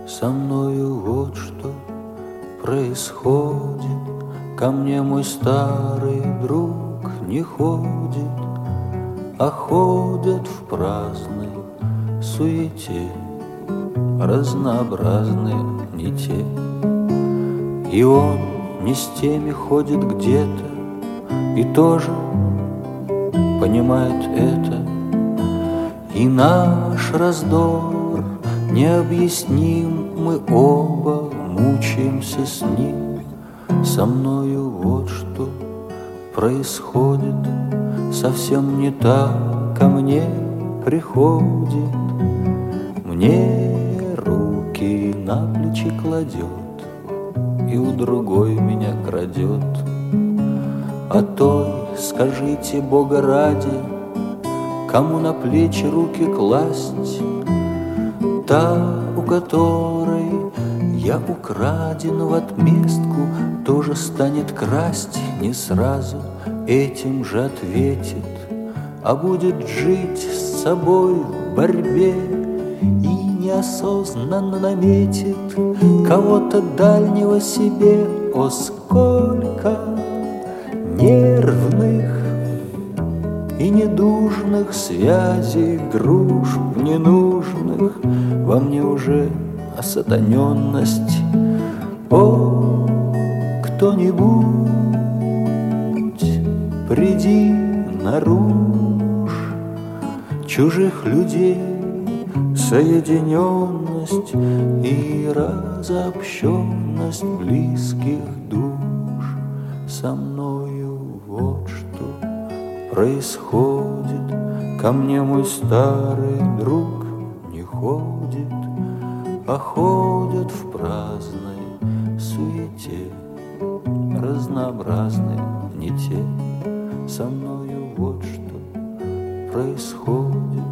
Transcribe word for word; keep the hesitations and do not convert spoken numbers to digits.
Со мною вот что происходит. Ко мне мой старый друг не ходит, а ходят в праздной суете разнообразные не те. И он не с теми ходит где-то и тоже понимает это. И наш раздор необъясним, мы оба мучаемся с ним. Со мною вот что происходит, совсем не так ко мне приходит. Мне руки на плечи кладет и у другой меня крадет. А той, скажите Бога ради, кому на плечи руки класть? Та, у которой я украден в отместку, тоже станет красть не сразу, этим же ответит, а будет жить с собой в борьбе и неосознанно наметит кого-то дальнего себе. О, сколько нервных и недужных связей, дружб ненужных, во мне уже осатаненность. О, кто-нибудь, приди наружь, чужих людей соединенность и разобщенность близких душ. Со мною вот что происходит. Ко мне мой старый друг не ходит, а ходят в праздной суете разнообразные не те. Со мною вот что происходит.